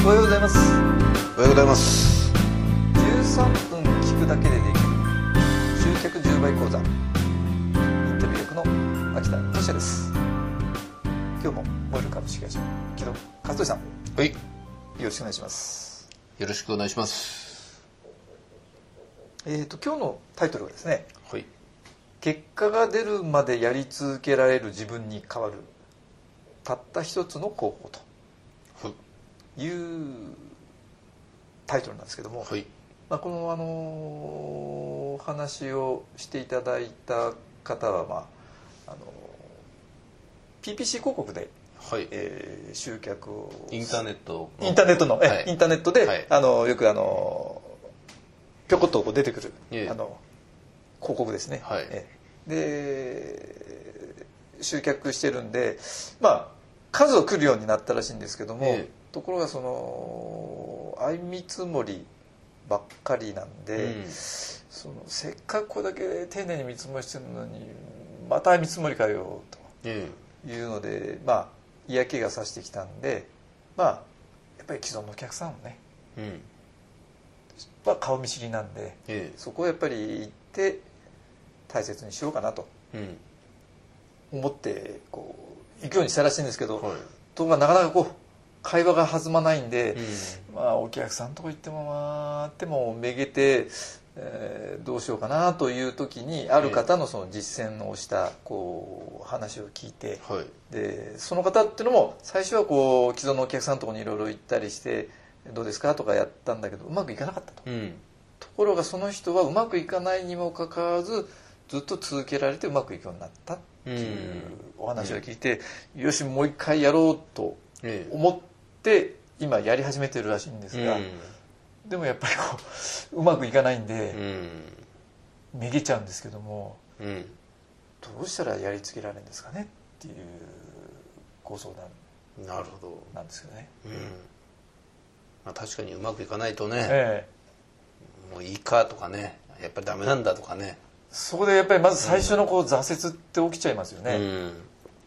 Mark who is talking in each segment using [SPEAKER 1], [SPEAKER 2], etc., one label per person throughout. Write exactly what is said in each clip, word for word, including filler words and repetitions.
[SPEAKER 1] おはようございます。
[SPEAKER 2] おはようございます。
[SPEAKER 1] じゅうさんぷん聞くだけでできる集客じゅうばい講座、インタビュー役の秋田俊也です。今日もモイル株式会社木戸和俊さん、
[SPEAKER 2] はい、よ
[SPEAKER 1] ろしくお願いします。
[SPEAKER 2] ろしくお願いします。
[SPEAKER 1] えーと今日のタイトルはですね、
[SPEAKER 2] はい、
[SPEAKER 1] 結果が出るまでやり続けられる自分に変わるたった一つの方法というタイトルなんですけども、
[SPEAKER 2] はい、
[SPEAKER 1] まあ、このあのお話をしていただいた方は、まあ、あの ピーピーシー 広告で、
[SPEAKER 2] はい、
[SPEAKER 1] えー集客を
[SPEAKER 2] インターネット
[SPEAKER 1] インターネットの、
[SPEAKER 2] はい、
[SPEAKER 1] インターネットで、
[SPEAKER 2] はい、
[SPEAKER 1] あのよくあのぴょこっとこう出てくる、
[SPEAKER 2] ええ、
[SPEAKER 1] あの広告ですね、
[SPEAKER 2] はい、
[SPEAKER 1] えで集客してるんで、まあ数を来るようになったらしいんですけども、
[SPEAKER 2] ええ、
[SPEAKER 1] ところがその相見積もりばっかりなんで、うん、そのせっかくこれだけ丁寧に見積もりしてるのにまた見積もりかよというので、ええ、まあ嫌気がさしてきたんで、まあやっぱり既存のお客さんをね、うん、は顔見知りなんで、ええ、そこをやっぱり行って大切にしようかなと思ってこう行くようにしたらしいんですけど、はい、ところがなかなかこう会話が弾まないんで、うん、まあお客さんのとこ行ってもまあってもめげて、えー、どうしようかなという時にある方のその実践をしたこう話を聞いて、はい、でその方っていうのも最初はこう既存のお客さんのとこにいろいろ行ったりしてどうですかとかやったんだけどうまくいかなかったと、うん、ところがその人はうまくいかないにもかかわらずずっと続けられてうまくいくようになったっていうお話を聞いて、うん、よしもう一回やろうと思って今やり始めてるらしいんですが、うん、でもやっぱりこううまくいかないんで、うん、めげちゃうんですけども、うん、どうしたらやり続けられるんですかねっていうご相談
[SPEAKER 2] なるほど
[SPEAKER 1] なんですけどね。
[SPEAKER 2] うん、まあ、確かにうまくいかないとね、ええ、もういいかとかねやっぱりダメなんだとかね、
[SPEAKER 1] そこでやっぱりまず最初のこう挫折って起きちゃいますよね、うんうん、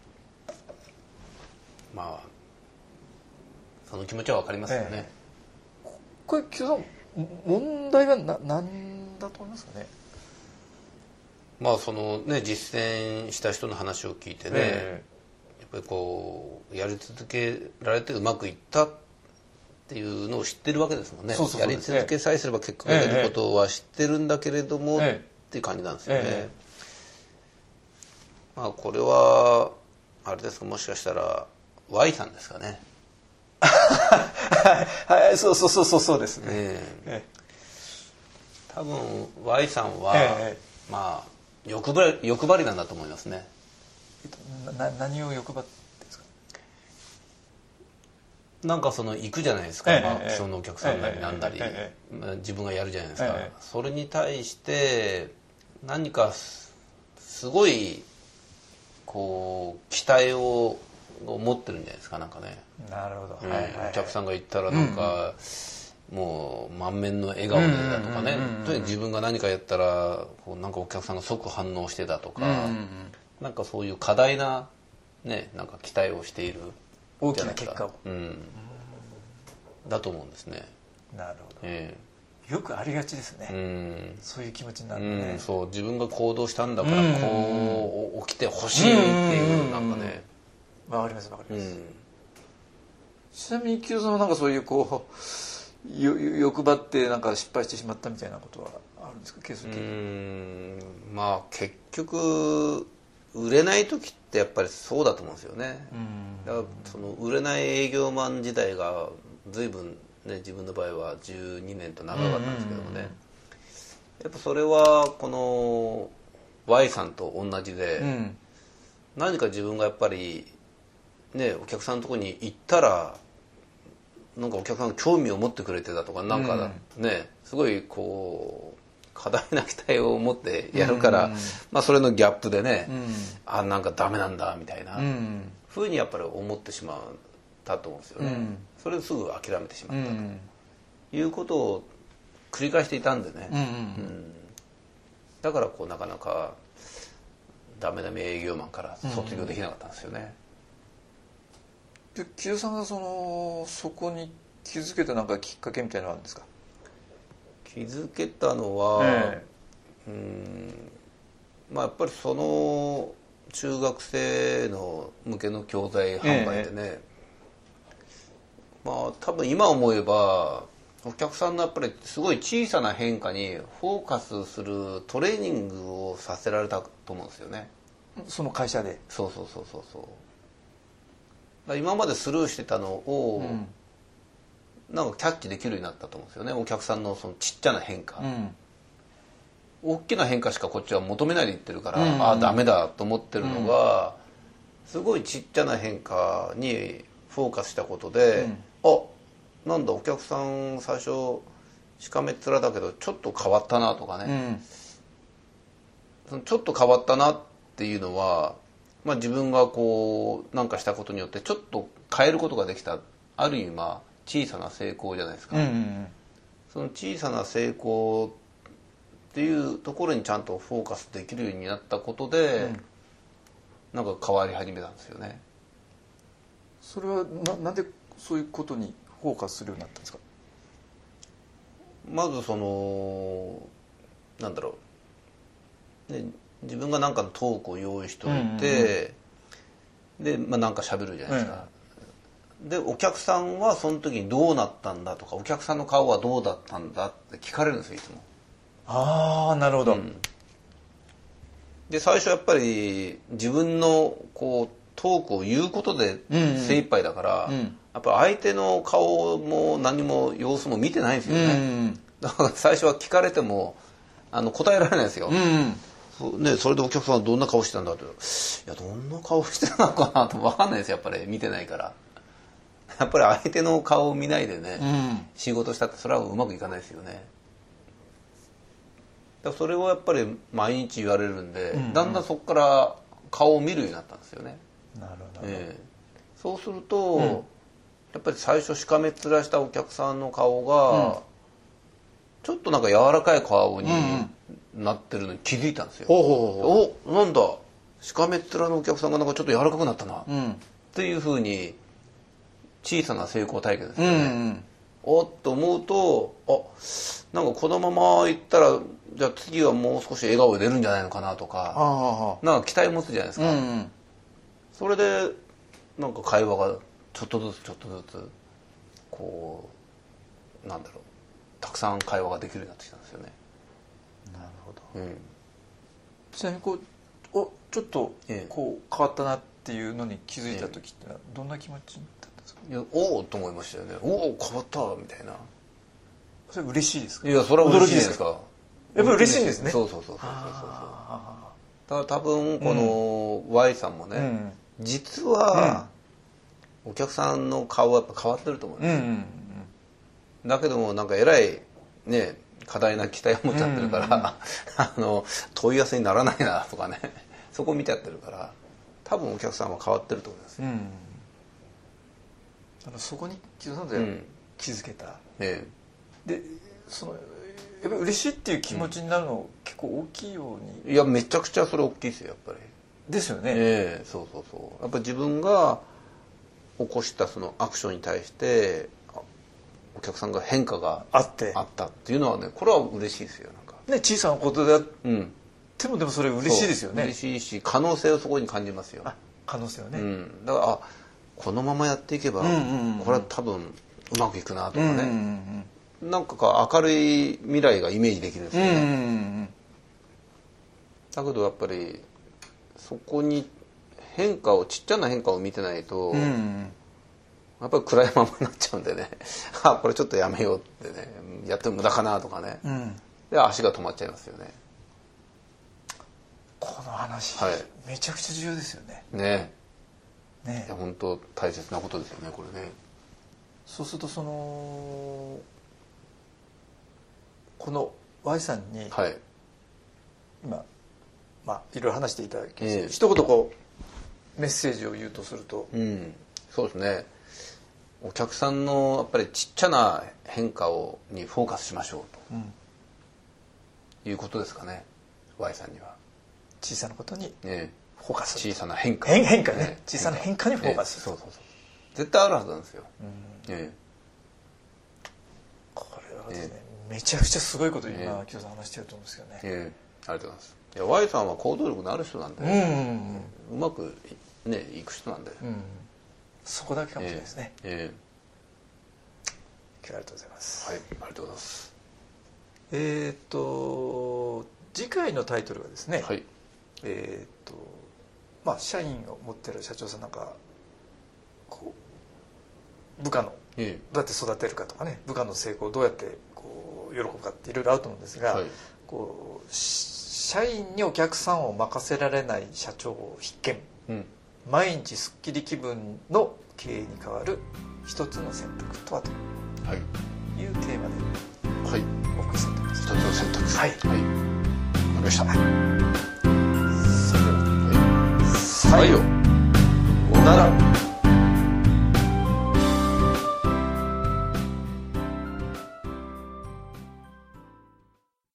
[SPEAKER 2] まあその気持ちは分かりますよね、え
[SPEAKER 1] え、これ木戸さん問題はな何だと思いますかね。
[SPEAKER 2] まあそのね実践した人の話を聞いてね、ええ、やっぱりこうやり続けられてうまくいったっていうのを知ってるわけですもんね。そうそうそうですね。やり続けさえすれば結果が出ることは知ってるんだけれども、ええ、っていう感じなんですよね、ええ、まあこれはあれですか、もしかしたら Y さんですかね。
[SPEAKER 1] はい、そうそうそうそうですね、え
[SPEAKER 2] え、多分 Y さんは、ええ、まあ欲張り、欲張りなんだと思いますね。
[SPEAKER 1] な何を欲張ってですか。
[SPEAKER 2] なんかその行くじゃないですか、ええ、まあ、既存のお客さんなりなんなり、ええまあ、自分がやるじゃないですか、ええ、それに対して何かすごいこう期待を持ってるんじゃないですか、なんかね。
[SPEAKER 1] なるほど、
[SPEAKER 2] うん、はいはいはい、お客さんが行ったらなんか、うん、もう満面の笑顔でだとかね、とにかく自分が何かやったらこうなんかお客さんが即反応してだとか、うんうんうん、なんかそういう過大な、ね、なんか期待をしている
[SPEAKER 1] 大きな結果を、
[SPEAKER 2] うん、だと思うんですね。
[SPEAKER 1] なるほど、
[SPEAKER 2] え
[SPEAKER 1] ー、よくありがちですね、うん、そういう気持ちになるね、うん、
[SPEAKER 2] そう自分が行動したんだからこう起きてほしいっていうなんかね、
[SPEAKER 1] わかりますわかります、うん、ちなみに木戸さんはなんかそういうこう欲張ってなんか失敗してしまったみたいなことはあるんですか、ケース的に。うー
[SPEAKER 2] ん、まあ結局売れない時ってやっぱりそうだと思うんですよね。だからその売れない営業マン時代が随分ね、自分の場合はじゅうにねんと長かったんですけどもね、やっぱそれはこの Y さんと同じで、うん、何か自分がやっぱりねお客さんのところに行ったらなんかお客さんが興味を持ってくれてたとかなんかね、うん、すごいこう過大な期待を持ってやるから、うん、まあそれのギャップでね、うん、あなんかダメなんだみたいな、うん、ふうにやっぱり思ってしまったと思うんですよね、うん、それですぐ諦めてしまったということを繰り返していたんでね、うんうんうん、だからこうなかなかダメダメ営業マンから卒業できなかったんですよね。
[SPEAKER 1] で木戸さんがそのそこに行っ気づけたなんかきっかけみたいなのあるんですか？
[SPEAKER 2] 気づけたのは、えー、うんまあやっぱりその中学生の向けの教材販売でね、えー、まあ多分今思えばお客さんのやっぱりすごい小さな変化にフォーカスするトレーニングをさせられたと思うんですよね。
[SPEAKER 1] その会社で。
[SPEAKER 2] そうそうそうそうそう。だ今までスルーしてたのを、うん、なんかキャッチできるようになったと思うんですよね。お客さんのそのちっちゃな変化、うん、大きな変化しかこっちは求めないで言ってるから、うんうん、ああダメだと思ってるのが、うん、すごいちっちゃな変化にフォーカスしたことで、うん、あなんだお客さん最初しかめっ面だけどちょっと変わったなとかね、うん、そのちょっと変わったなっていうのは、まあ、自分がこうなんかしたことによってちょっと変えることができたある意味まあ小さな成功じゃないですか、うんうんうん、その小さな成功っていうところにちゃんとフォーカスできるようになったことで、うん、なんか変わり始めたんですよね。
[SPEAKER 1] それは な, なんでそういうことにフォーカスするようになったんですか？
[SPEAKER 2] まずそのなんだろう、ね、自分が何かのトークを用意しておいて、うんうんうん、で、まあ、なんか喋るじゃないですか、うん、でお客さんはその時にどうなったんだとかお客さんの顔はどうだったんだって聞かれるんですよいつも。
[SPEAKER 1] ああなるほど、うん、
[SPEAKER 2] で最初やっぱり自分のこうトークを言うことで精一杯だから、うんうん、やっぱ相手の顔も何も様子も見てないんですよね、うんうん、だから最初は聞かれてもあの答えられないですよ、うんうんそ, ね、それでお客さんはどんな顔してたんだっていやどんな顔してたのかなと分かんないですよやっぱり見てないからやっぱり相手の顔を見ないでね、うん、仕事したってそれはうまくいかないですよね。だからそれをやっぱり毎日言われるんで、うんうん、だんだんそこから顔を見るようになったんですよね。
[SPEAKER 1] なるほど、え
[SPEAKER 2] ー、そうすると、うん、やっぱり最初しかめっ面したお客さんの顔が、うん、ちょっとなんか柔らかい顔になってるのに気づいたんですよ、うんうん、おなんだしかめっ面のお客さんがなんかちょっと柔らかくなったな、うん、っていうふうに小さな成功体験ですよね、うんうん、おっと思うとあなんかこのままいったらじゃあ次はもう少し笑顔で出るんじゃないのかなとかなんか期待持つじゃないですか、うんうん、それでなんか会話がちょっとずつちょっとずつこうなんだろうたくさん会話ができるようになってきたんですよね。
[SPEAKER 1] なるほど、うん、ちなみにこうおちょっとこう変わったなっていうのに気づいた時ってのはどんな気持ちだったんですか？
[SPEAKER 2] いやおおと思いましたよね。おお変わったみたいな。
[SPEAKER 1] それ嬉しいですか？
[SPEAKER 2] いやそれは嬉しいですか。
[SPEAKER 1] やっぱり嬉しいんですね。
[SPEAKER 2] そうそうそうそうそうそう。だから多分この Y さんもね、うん、実はお客さんの顔はやっぱ変わってると思うんですよ、うんうんうん、だけどもなんかえらいね過大な期待を持っちゃってるから、うんうん、あの問い合わせにならないなとかねそこ見ちゃってるから多分お客さんは変わってると思います、うん、
[SPEAKER 1] だからそこに気づけた、うんね、でそのやっぱり嬉しいっていう気持ちになるの結構大きいように、
[SPEAKER 2] いやめちゃくちゃそれ大きいですよやっぱり。
[SPEAKER 1] ですよね、
[SPEAKER 2] ええ、そうそうそう。やっぱ自分が起こしたそのアクションに対してお客さんが変化があってあったっていうのはねこれは嬉しいですよなんか
[SPEAKER 1] ね小さなことであっても、うん、でもそれ嬉しいですよね。
[SPEAKER 2] 嬉しいし可能性をそこに感じますよ。
[SPEAKER 1] あ可能性をね、
[SPEAKER 2] うん、だからあこのままやっていけば、うんうんうん、これは多分うまくいくなとかね、うんうんうん、なんかか明るい未来がイメージできるんですよね、うんうんうん、だけどやっぱりそこに変化をちっちゃな変化を見てないと、うんうん、やっぱり暗いままになっちゃうんでねあこれちょっとやめようってねやっても無駄かなとかね、うん、で足が止まっちゃいますよね。
[SPEAKER 1] この話、はい、めちゃくちゃ重要ですよね。
[SPEAKER 2] ね
[SPEAKER 1] ね
[SPEAKER 2] いや本当大切なことですよねこれね。
[SPEAKER 1] そうするとそのこの Y さんに、はい、今まあいろいろ話していただきます、えー、一言こうメッセージを言うとすると、
[SPEAKER 2] うん、そうですねお客さんのやっぱりちっちゃな変化をにフォーカスしましょうと、うん、いうことですかね Y さんには。
[SPEAKER 1] 小さなことにフォーカス、
[SPEAKER 2] 小さな変化
[SPEAKER 1] 変変化ね、小さな変化にフォーカス、
[SPEAKER 2] そうそうそう絶対あるはずなんですよ、うんええ、
[SPEAKER 1] 方でね、えー、めちゃくちゃすごいこと今、えー、木戸さん話してると思うんですけどね。
[SPEAKER 2] えー、ありがとうございます。いや Y さんは行動力のある人なんで、ね、うんうんうん、うまくねいく人なんで、うん、
[SPEAKER 1] そこだけかもしれないですね。えー、今日はありがとうございます。
[SPEAKER 2] はい、ありがとうございます。
[SPEAKER 1] えっと次回のタイトルはですね、はい、えっとまあ社員を持ってる社長さんなんかこう部下のどうやって育てるかとかね、部下の成功をどうやってこう喜ぶかっていろいろあると思うんですが、はい、こう社員にお客さんを任せられない社長必見、うん、毎日すっきり気分の経営に変わる一つの選択とはというテーマで、はい、お送りしています。
[SPEAKER 2] 一つの選択、はい、はい、わかりました。はい、
[SPEAKER 1] それでは、はい、さようなら。